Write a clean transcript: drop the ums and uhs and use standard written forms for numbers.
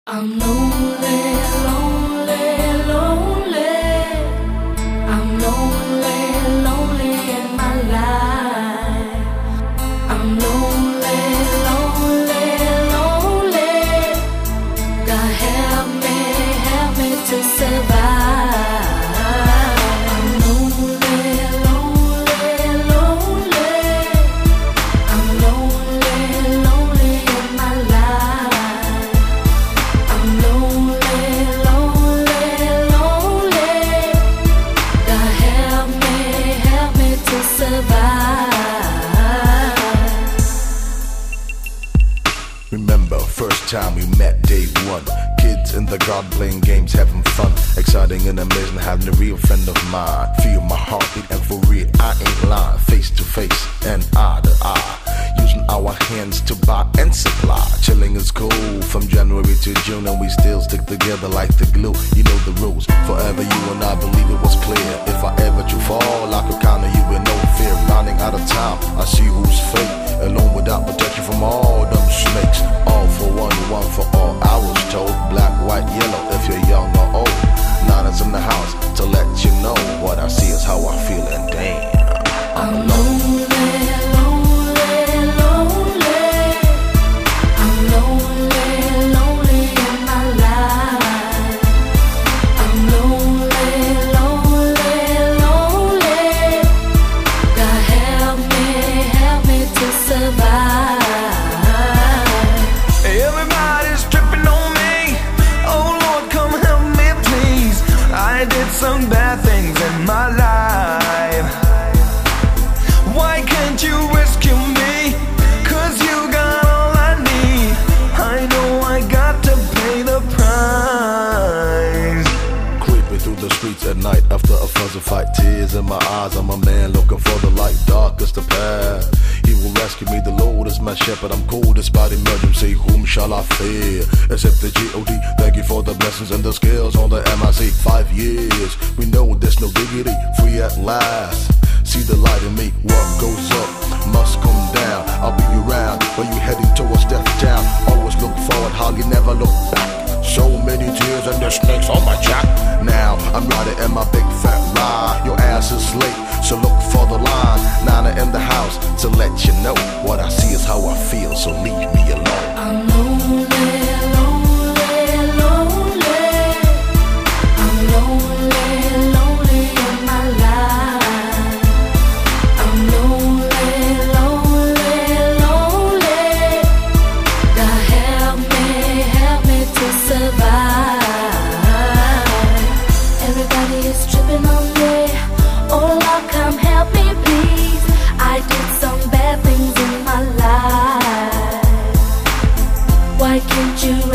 I'm lonely, lonely, lonely. I'm lonely, lonely in my life. I'm lonely, lonely, lonely. God help me to survive. I'm lonely, lonely, lonely. I'm lonely, lonely in my life. I'm lonely, lonely, lonely. God help me to survive. Remember, first time we met, day one. Kids in the garden playing games, having fun. Exciting and amazing, having a real friend of mine. Feel my heartbeat and for real, I ain't lying. Face to face and eye to eye. Using our hands to buy and supply. Chilling is cool from January to June, and we still stick together like the glue. You know the rules. Forever you and I believe it was clear. If I ever to fall, I could count on you with no fear. Running out of time, I see who's fake. Alone without protection from all them snakes. All for one, one for all. I was told black, white, yellow. If you're young or old, Nana's in the house to let you know what I see is how I feel, and damn, I'm alone. Some bad things in my life. Why can't you rescue me? 'Cause you got all I need. I know I got to pay the price. Creeping through the streets at night after a fuzzy fight. Tears in my eyes, I'm a man looking for the light. Darkest the path, he will rescue me. The Lord is my shepherd, I'm cool despite emergency. Whom shall I fear? Except the G.O.D. Thank you for the blessings and the skills on the MIC. 5 years, we know there's no diggity. Free at last, see the light in me. What goes up must come down. I'll be around when you heading towards Death Town. Always look forward, hardly never look back. So many tears and the snakes on my jack. Now I'm riding in my big fat ride. Your ass is late, so look for the line. Nana in the house to let you know what I see is how I feel, so leave me alone. I'm lonely, lonely, lonely. I'm lonely, lonely in my life. I'm lonely, lonely, lonely. God help me to survive. Everybody is tripping on me. Oh Lord, come help me please. I did some bad things in my life. Why can't you